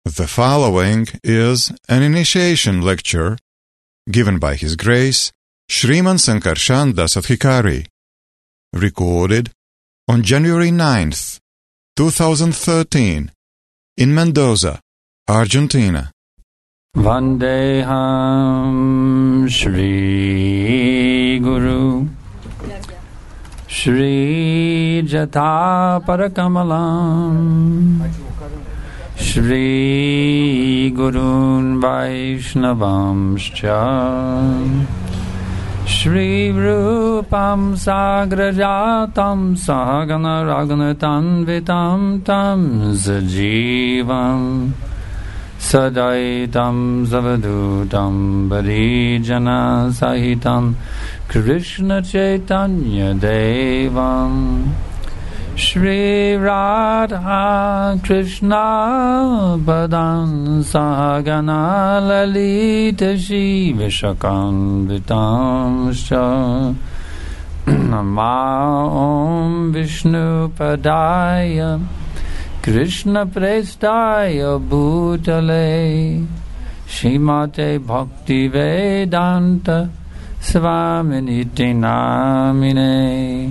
The following is an initiation lecture given by His Grace Shriman Sankarshan Das Adhikari, recorded on January 9th, 2013, in Mendoza, Argentina. Vandeham Shri Guru Shri Jata Parakamalam Shri Gurun Vaishnavamscha Shri Rupam Sagrajatam Sahagana Raghunatanvitam Tam Sajivam Sadaitam Zavadutam Barijana Sahitam Krishna Chaitanya Devam Shri Radha Krishna Padam Sahagana Lalita Shri Vishakanvitam Sha Nama Om Vishnu Padaya Krishna Prestaya Bhutale Shrimate Bhakti Vedanta Svaminiti Namine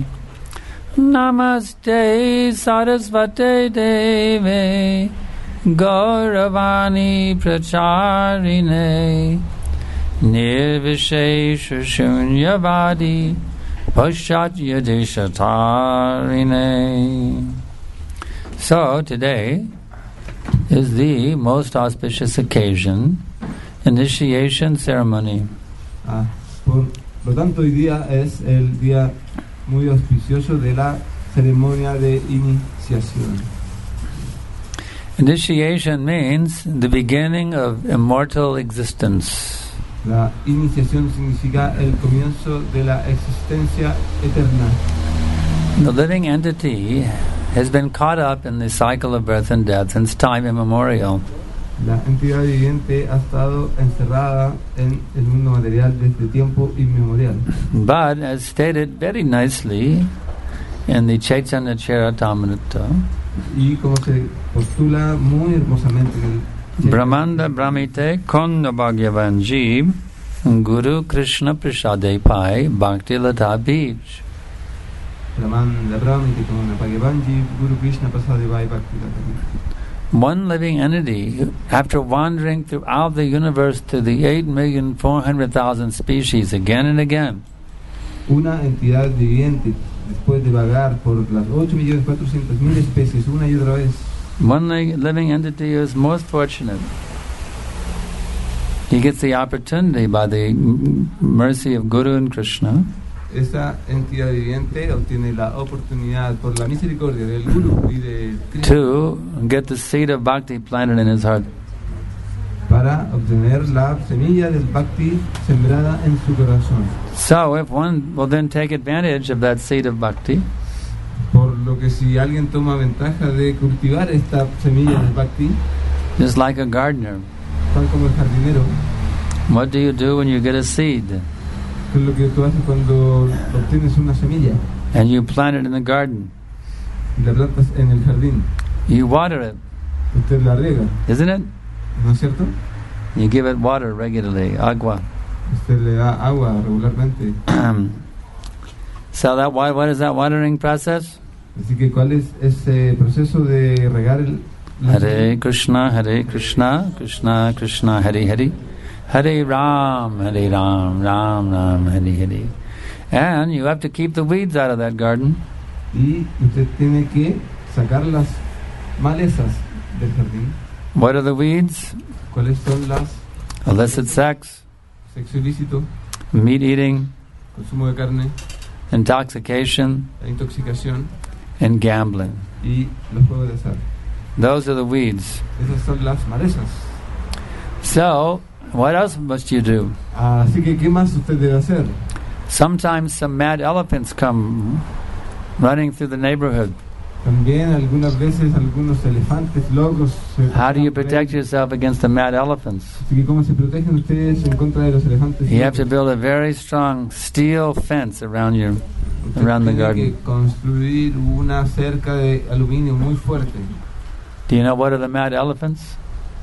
Namaste Sarasvate Deve Gauravani Pracharine Nirvishesha Shunyavadi Paschatya Deshatarine. So today is the most auspicious occasion, initiation ceremony. Por lo tanto, hoy día es el día muy auspicioso de la ceremonia de iniciación. Initiation means the beginning of immortal existence. La iniciación significa el comienzo de la existencia eterna. The living entity has been caught up in the cycle of birth and death since time immemorial. La entidad viviente ha estado encerrada en el mundo material desde tiempo inmemorial. But as stated very nicely in the Chaitanya Charitamrita, y como se postula muy hermosamente en el Brahmanda Brahmite Konda Bhagyavan Jeev Guru Krishna Prasade Pai Bhakti Lata Bij. Brahmanda Brahmite Konda Bhagyavan Jeev Guru Krishna Prasade Pai Bhakti Lata Bij. One living entity, after wandering throughout the universe to the 8,400,000 species again and again, una entidad viviente, después de vagar por las 8.400.000 especies una y otra vez, one living entity is most fortunate. He gets the opportunity by the mercy of Guru and Krishna. Esa entidad viviente obtiene la oportunidad por la misericordia del Guru y de Krishna to get the seed of bhakti planted in his heart. Para obtener la semilla del bhakti sembrada en su corazón. So if one will then take advantage of that seed of bhakti, por lo que si alguien toma ventaja de cultivar esta semilla del bhakti, just like a gardener, tal como el jardinero, what do you do when you get a seed? ¿Qué es lo que tú haces cuando obtienes una semilla? And you plant it in the garden. La plantas en el jardín. You water it. Usted la riega. Isn't it? ¿No es cierto? You give it water regularly, agua. Usted le da agua regularmente. So that what is that watering process? Así que ¿cuál es ese proceso de regar el Hare Krishna, Krishna Krishna, Hare Hare. Hare Ram, Ram Ram, Hare Hare. And you have to keep the weeds out of that garden. Y usted tiene que sacar las malezas del jardín. What are the weeds? ¿Cuáles son las? Illicit sex, sexo ilícito, meat eating, consumo de carne, intoxication, la intoxicación and gambling. Y los juegos de azar. Those are the weeds. Esas son las malezas. So, what else must you do? Así que, ¿qué más usted debe hacer? Sometimes some mad elephants come running through the neighborhood. También algunas veces algunos elefantes locos. How do you protect yourself against the mad elephants? Así que ¿cómo se protegen ustedes en contra de los elefantes? You have to build a very strong steel fence around the garden. Tiene que construir una cerca de aluminio muy fuerte. Do you know what are the mad elephants?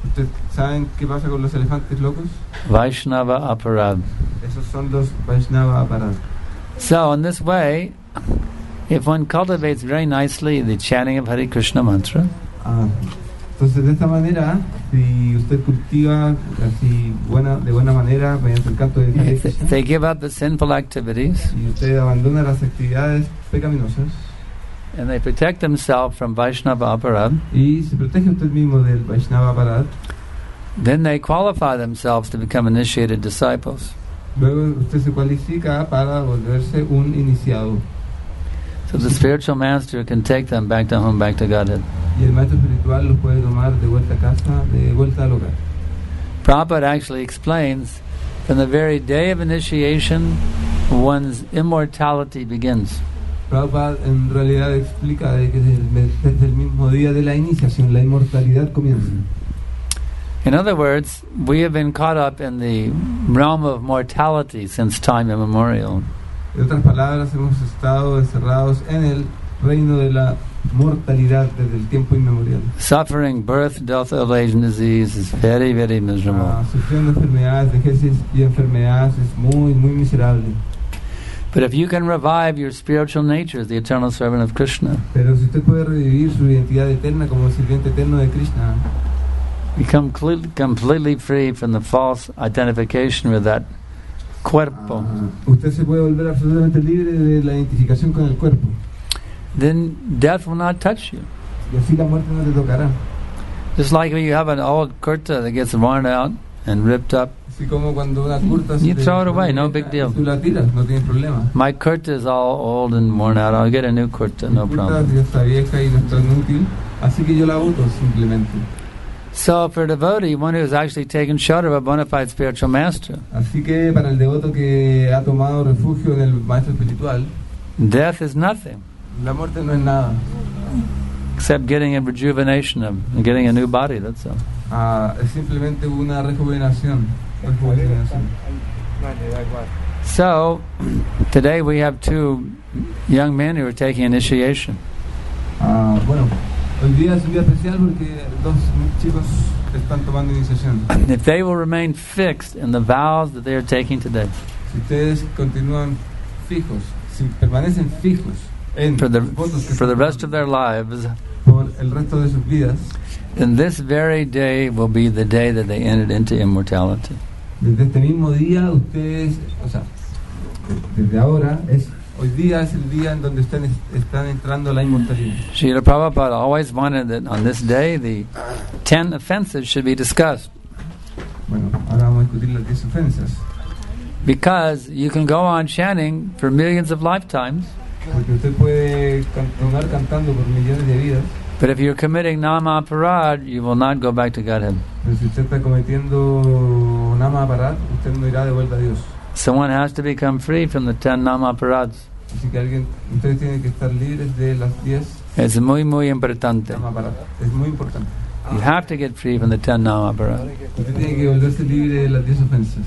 ¿Ustedes saben qué pasa con los elefantes locos? Vaishnava aparad. Esos son los Vaishnava Aparad. So in this way, if one cultivates very nicely the chanting of Hare Krishna mantra, Entonces de esta manera, si usted cultiva así de buena manera mediante el canto de Hare Krishna, they give up the sinful activities, y usted abandona las actividades pecaminosas and they protect themselves from Vaishnava aparad, y se protege usted mismo del Vaishnava Aparad, then they qualify themselves to become initiated disciples. luego usted se cualifica para volverse un iniciado. So the spiritual master can take them back to home, back to Godhead. Y el maestro espiritual los puede tomar de vuelta a casa, de vuelta al hogar. Prabhupada actually explains, from the very day of initiation, one's immortality begins. Prabhupada en realidad explica de que desde el mismo día de la iniciación la inmortalidad comienza. In other words, we have been caught up in the realm of mortality since time immemorial. En otras palabras, hemos estado encerrados en el reino de la mortalidad desde el tiempo inmemorial. Suffering birth, death, old age, and disease is very, very miserable. Sufriendo enfermedades, vejeces y enfermedades es muy, muy miserable. But if you can revive your spiritual nature as the eternal servant of Krishna, Pero si usted puede revivir su identidad eterna como sirviente eterno de Krishna, become completely free from the false identification with that cuerpo, usted se puede volver absolutamente libre de la identificación con el cuerpo. then death will not touch you. Y así la muerte no te tocará. Just like when you have an old kurta that gets worn out and ripped up. Así como cuando una curta You throw it away, no big deal. tú la tiras, no tienes problema. My kurta is all old and worn out. I'll get a new kurta, no Mi curta problem. ya está vieja y no está inútil, así que yo la boto simplemente. So for a devotee, one who has actually taken shelter of a bona fide spiritual master, Así que para el devoto que ha tomado refugio en el maestro espiritual, death is nothing la muerte no es nada. except getting a rejuvenation of and getting a new body, that's all. Es simplemente una rejuvenación. So today we have two young men who are taking initiation. Bueno, hoy día es un día especial porque dos chicos están tomando iniciación. If they will remain fixed in the vows that they are taking today, Si ustedes continúan fijos, si permanecen fijos en for the los votos que for the están rest of their lives, por el resto de sus vidas, then this very day will be the day that they entered into immortality. desde este mismo día ustedes, o sea, desde ahora hoy día es el día en donde ustedes están entrando a la inmortalidad. Srila Prabhupada always wanted that on this day the 10 offenses should be discussed, Bueno, ahora vamos a discutir las 10 ofensas, because you can go on chanting for millions of lifetimes, porque usted puede continuar cantando por millones de vidas, but if you're committing nama aparad, you will not go back to Godhead. pero si usted está cometiendo nama aparad, usted no irá de vuelta a Dios. Someone has to become free from the 10 nama aparads. Así que ustedes tienen que estar libres de las 10 It's muy, muy importante. nama aparad. Es muy importante. You have to get free from the 10 nama aparads. Usted tiene que volverse libre de las 10 ofensas.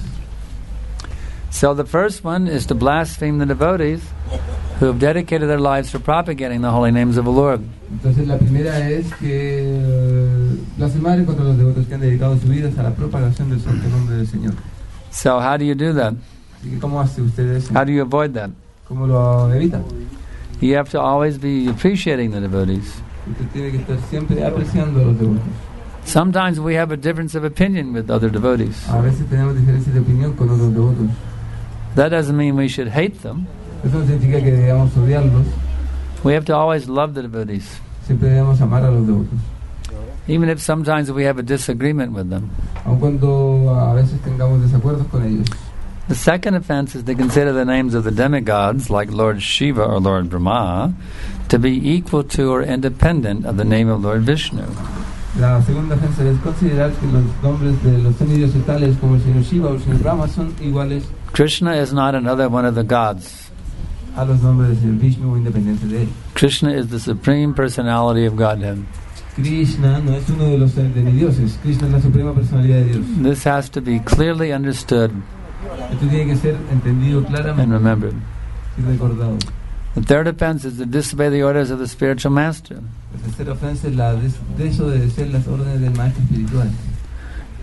So the first one is to blaspheme the devotees who have dedicated their lives for propagating the holy names of the Lord. Entonces la primera es que blasfemar contra los devotos que han dedicado sus vidas a la propagación del santo nombre del Señor. So how do you do that? Así que ¿cómo hace usted eso? How do you avoid that? ¿Cómo lo evita? You have to always be appreciating the devotees. Usted tiene que estar siempre apreciando a los devotos. Sometimes we have a difference of opinion with other devotees. A veces tenemos diferencias de opinión con otros devotos. That doesn't mean we should hate them. Eso no significa que debamos odiarlos. We have to always love the devotees, Siempre debemos amar a los devotos. even if sometimes we have a disagreement with them. Aun cuando a veces tengamos desacuerdos con ellos. The second offense is to consider the names of the demigods, like Lord Shiva or Lord Brahma, to be equal to or independent of the name of Lord Vishnu. La segunda ofensa es considerar que los nombres de los semidioses tales como el señor Shiva o el señor Brahma son iguales Krishna is not another one of the gods. a los nombres del señor Vishnu o independiente de él. Krishna is the supreme personality of Godhead. Krishna no es uno de los semidioses. Krishna es la suprema personalidad de Dios. This has to be clearly understood Esto tiene que ser entendido and claramente remembered. y recordado. The third offense is to disobey the orders of the spiritual master. La tercera ofensa es la desobedecer las órdenes del maestro espiritual.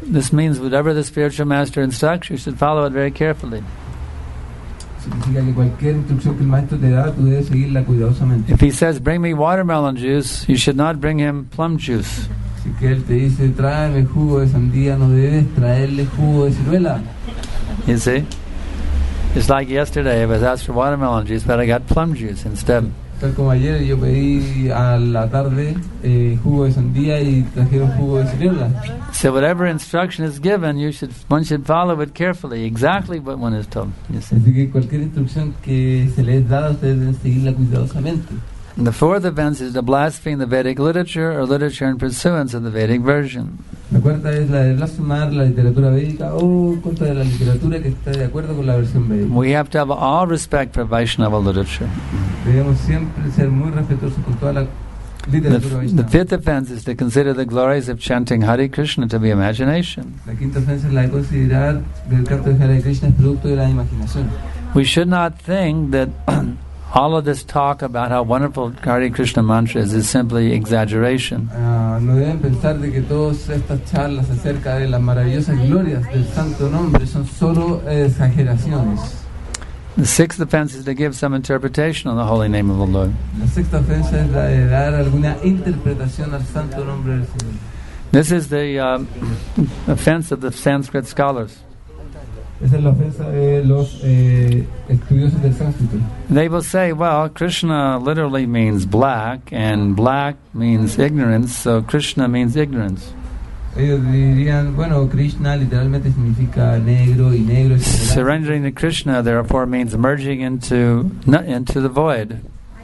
This means whatever the spiritual master instructs, you should follow it very carefully. Significa que cualquier instrucción que el maestro te da, tú debes seguirla cuidadosamente. If he says, bring me watermelon juice, you should not bring him plum juice. Si que él te dice, tráeme jugo de sandía, no debes traerle jugo de ciruela. You see? It's like yesterday, I was asked for watermelon juice, but I got plum juice instead. Tal como ayer yo pedí a la tarde jugo de sandía y trajeron jugo de ciruela. So whatever instruction is given, one should follow it carefully, exactly what one is told. You see? Así que cualquier instrucción que se les da, ustedes deben seguirla cuidadosamente. And the fourth offense is to blaspheme the Vedic literature or literature in pursuance of the Vedic version. La cuarta es la de blasfemar la literatura védica o contra de la literatura que está de acuerdo con la versión védica. We have to have all respect for Vaishnava literature. Debemos siempre ser muy respetuosos con toda la literatura The Vaishnava. fifth offense is to consider the glories of chanting Hare Krishna to be imagination. La quinta ofensa es la de considerar que el canto de Hare Krishna es producto de la imaginación. We should not think that all of this talk about how wonderful Hare Krishna mantra is simply exaggeration. No deben pensar de que todas estas charlas acerca de las maravillosas glorias del santo nombre son solo exageraciones. The sixth offense is to give some interpretation on the holy name of the Lord. La sexta ofensa es la de dar alguna interpretación al santo nombre del Señor. This is the offense of the Sanskrit scholars. Esa es la ofensa de los estudiosos del sánscrito. They will say, well, Krishna literally means black, and black means ignorance, so Krishna means ignorance. Ellos dirían, bueno, Krishna literalmente significa negro y negro es ignorancia. Surrendering to Krishna, therefore, means merging into the void.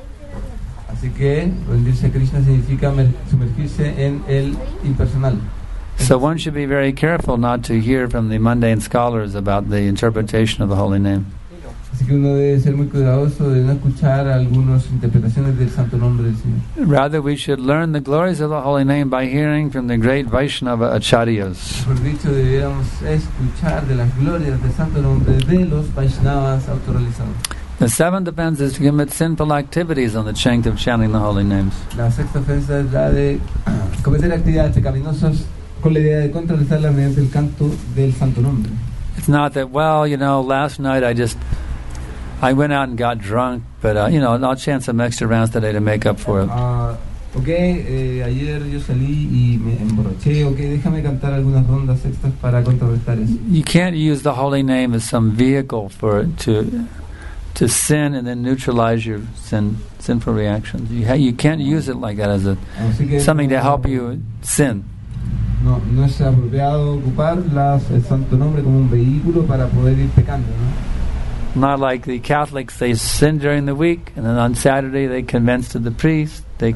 Así que rendirse a Krishna significa sumergirse en el impersonal. So one should be very careful not to hear from the mundane scholars about the interpretation of the holy name. Así que uno debe ser muy cuidadoso de no escuchar algunas interpretaciones del santo nombre del Señor. Rather, we should learn the glories of the holy name by hearing from the great Vaishnava acharyas. Por dicho, deberíamos escuchar de las glorias del santo nombre de los Vaishnavas autorrealizados. The seventh offense is to commit sinful activities on the chant of chanting the holy names. La sexta ofensa es la de cometer actividades pecaminosas con la idea de contrarrestarla mediante el canto del santo nombre. It's not that, well, last night I went out and got drunk, but I'll chant some extra rounds today to make up for it. Ayer yo salí y me emborraché, déjame cantar algunas rondas extras para contrarrestar eso. You can't use the holy name as some vehicle to sin and then neutralize your sinful reactions. You can't use it like that as something to help you sin. No es apropiado ocupar el santo nombre como un vehículo para poder ir pecando, ¿no? Not like the Catholics, they sin during the week, and then on Saturday they convince to the priest. They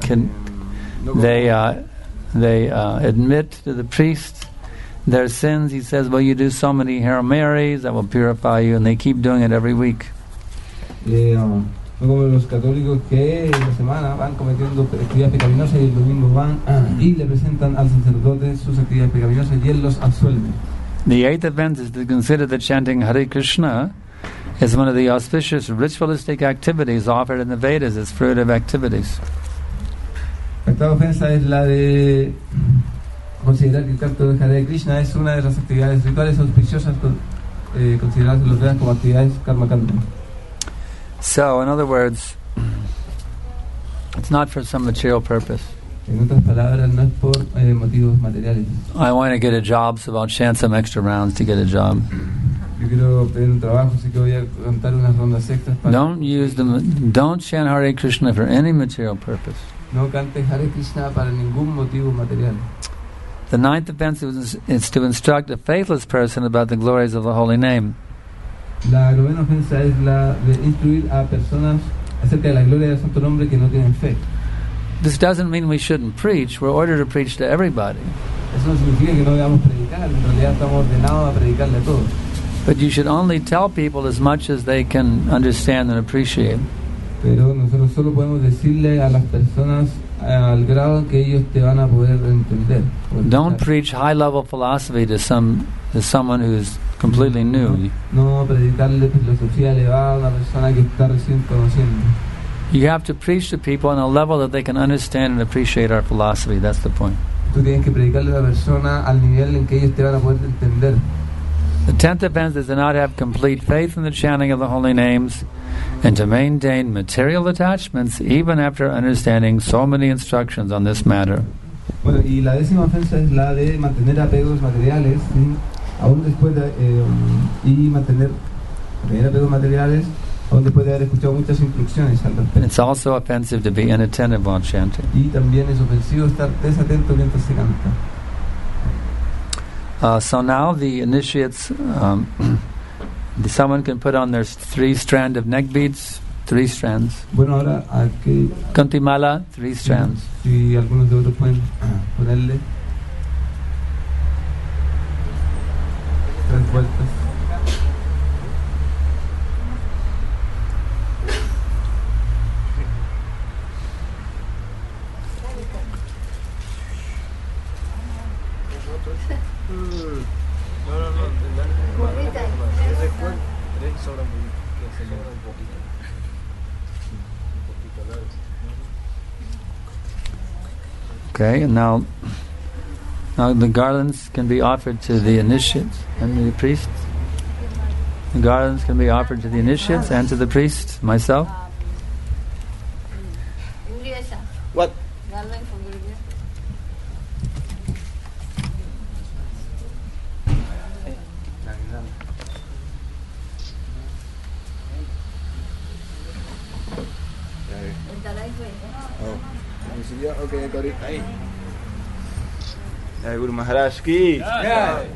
admit to the priest their sins. He says, well, you do so many Hail Marys, that will purify you, and they keep doing it every week. No como los católicos que en la semana van cometiendo actividades pecaminosas y el domingo van y le presentan al sacerdote sus actividades pecaminosas y él los absuelve. The eighth offense is to consider that chanting Hare Krishna is one of the auspicious ritualistic activities offered in the Vedas as fruitive activities. La octava ofensa es la de considerar que el canto de Hare Krishna es una de las actividades rituales auspiciosas consideradas en los Vedas como actividades karma kanda. So, in other words, it's not for some material purpose. En otras palabras, no es por motivos materiales. I want to get a job, so I'll chant some extra rounds to get a job. Yo quiero obtener un trabajo, así que voy a cantar unas rondas extras para... Don't chant Hare Krishna for any material purpose. No cantes Hare Krishna para ningún motivo material. The ninth offense is to instruct a faithless person about the glories of the holy name. La novena ofensa es la de instruir a personas acerca de la gloria del santo nombre que no tienen fe. This doesn't mean we shouldn't preach. We're ordered to preach to everybody. Eso no significa que no debamos predicar. En realidad estamos ordenados a predicarle a todos. But you should only tell people as much as they can understand and appreciate. Pero nosotros solo podemos decirle a las personas al grado que ellos te van a poder entender. Don't preach high-level philosophy to someone who's completely new. No predicarle filosofía elevada a una persona que está recién conociendo. You have to preach to people on a level that they can understand and appreciate our philosophy. That's the point. tú tienes que predicarle a la persona al nivel en que ellos te van a poder entender. The 10th offense is to not have complete faith in the chanting of the holy names and to maintain material attachments even after understanding so many instructions on this matter. Bueno, y la 10ª ofensa es la de mantener apegos materiales, ¿sí? Aún después de, mantener apegos materiales, aún después de haber escuchado muchas instrucciones al respecto. It's also offensive to be inattentive while chanting. Y también es ofensivo estar desatento mientras se canta. So now the initiates, someone can put on their 3-strand of neck beads, 3 strands. Bueno, ahora aquí Kantimala, 3 strands. Si algunos de otros pueden ponerle 3 vueltas. Okay, and now the garlands can be offered to the initiates and the priests. The garlands can be offered to the initiates and to the priest, myself. What? Okay, got it. Jai Guru Maharaj ki. Jai.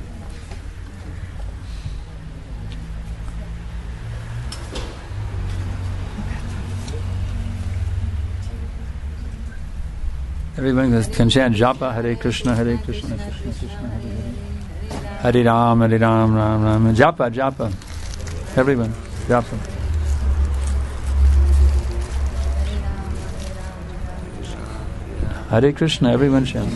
Everyone can chant Japa, Hare Krishna, Hare Krishna, Krishna Krishna, Hare Hare. Hare Ram, Ram Ram. Japa, Japa. Everyone, Japa. Hare Krishna, everyone chant.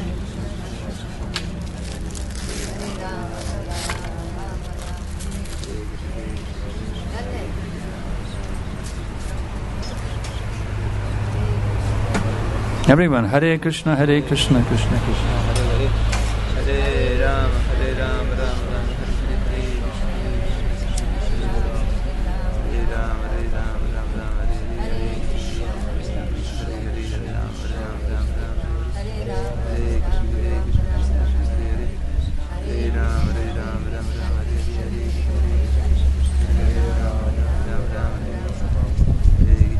Everyone, Hare Krishna, Hare Krishna, Krishna Krishna, Hare Hare. Hare Ram, Ram Ram, Hare Hare. Hare Ram, Ram Ram, Hare Hare. Hare Hare, Ram Ram, Hare Krishna, Hare Hare. Hare Ram, Ram Ram, Hare Hare. Hare Ram, Ram Ram, Hare Hare.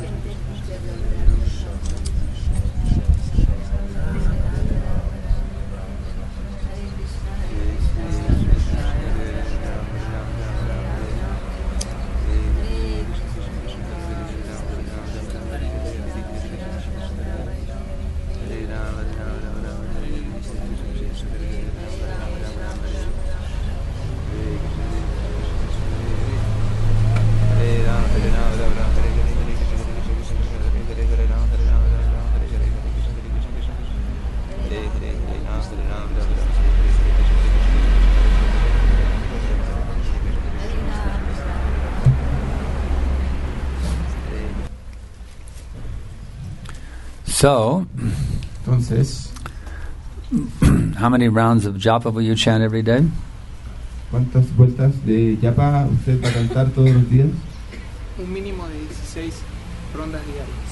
So, Entonces, how many rounds of japa will you chant every day? ¿cuántas vueltas de yapa usted va a cantar todos los días? Un mínimo de 16 rondas diarias.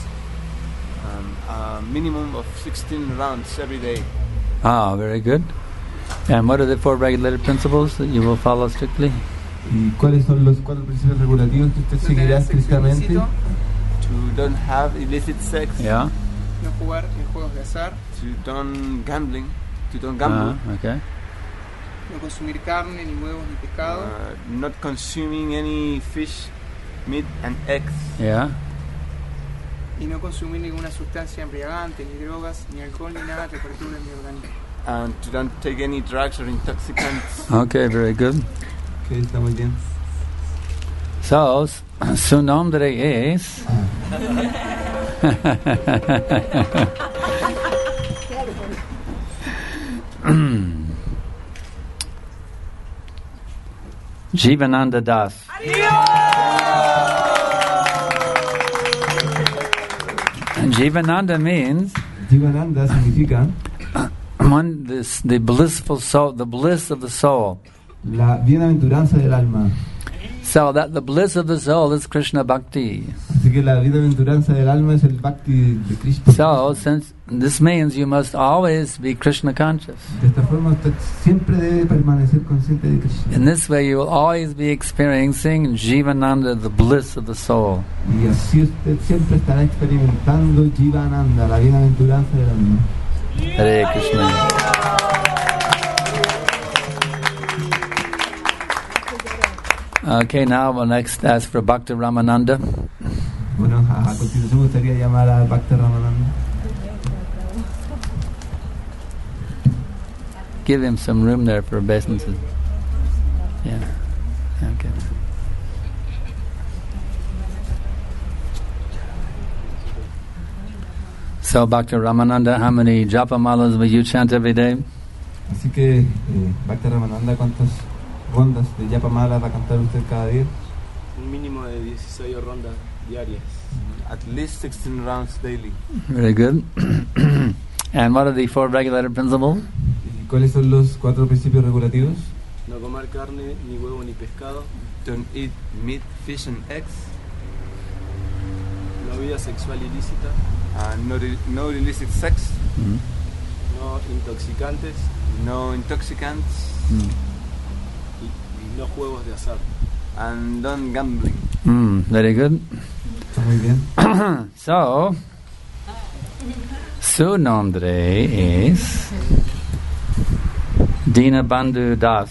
A minimum of 16 rounds every day. Ah, very good. And what are the 4 regulated principles that you will follow strictly? ¿Y cuáles son los 4 principios regulativos que usted seguirá estrictamente? To don't have illicit sex. Yeah. No jugar en juegos de azar. To don't gambling. To don't gamble. Okay. No consumir carne, ni huevos, ni pescado. Not consuming any fish, meat and eggs. Yeah. Y no consumir ninguna sustancia embriagante, ni drogas, ni alcohol, ni nada que perturbe mi organismo. And to don't take any drugs or intoxicants. Okay, very good. Okay, está muy bien. So, su nombre es... Jivananda Das. Jivananda significa the blissful soul, the bliss of the soul. La bienaventuranza del alma. So that the bliss of the soul is Krishna Bhakti. Así que la bienaventuranza del alma es el Bhakti de Krishna. So, since this means you must always be Krishna conscious. De esta forma usted siempre debe permanecer consciente de Krishna. In this way you will always be experiencing Jivananda, the bliss of the soul. Y así usted siempre estará experimentando Jivananda, la bienaventuranza del alma. Hare Krishna. Okay, now we'll next ask for Bhakta Ramananda. Bueno, a continuación me gustaría llamar a Bhakta Ramananda. Give him some room there for obeisances. Yeah. Okay. So, Bhakta Ramananda, how many japamalas will you chant every day? Así que, Bhakta Ramananda, ¿cuántas rondas de Yapamala va a cantar usted cada día? Un mínimo de 16 rondas diarias. At least 16 rounds daily. Very good. And what are the 4 regulated principles? ¿Y cuáles son los 4 principios regulativos? No comer carne, ni huevo, ni pescado. Don't eat meat, fish and eggs. No vida sexual ilícita. No illicit sex. Mm. No intoxicantes. No intoxicants. Mm. Y no juegos de azar. And don't gambling. Very good. Está muy bien. So, su nombre es Dinabandhu Das.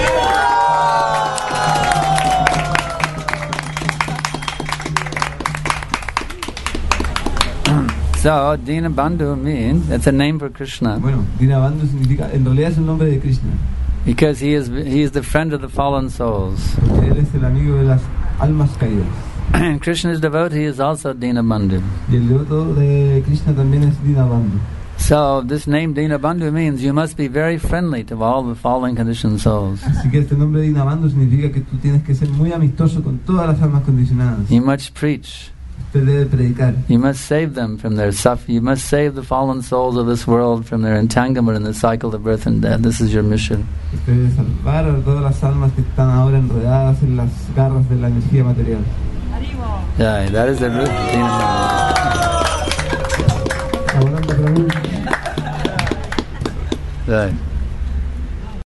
So, Dinabandhu means, it's a name for Krishna. Bueno, Dinabandhu significa, en realidad es el nombre de Krishna. Because he is the friend of the fallen souls. Porque él es el amigo de las almas caídas. And Krishna's devotee is also Dinabandhu. Y el devoto de Krishna también es Dinabandhu. So, this name Dinabandhu means you must be very friendly to all the fallen conditioned souls. Así que este nombre Dinabandhu significa que tú tienes que ser muy amistoso con todas las almas condicionadas. You must preach. Usted debe predicar. You must save them from their suffering. You must save the fallen souls of this world from their entanglement in the cycle of birth and death. This is your mission. Usted debe salvar a todas las almas que están ahora enredadas en las garras de la energía material. Yeah, that is the root of Dinabandhu. Right.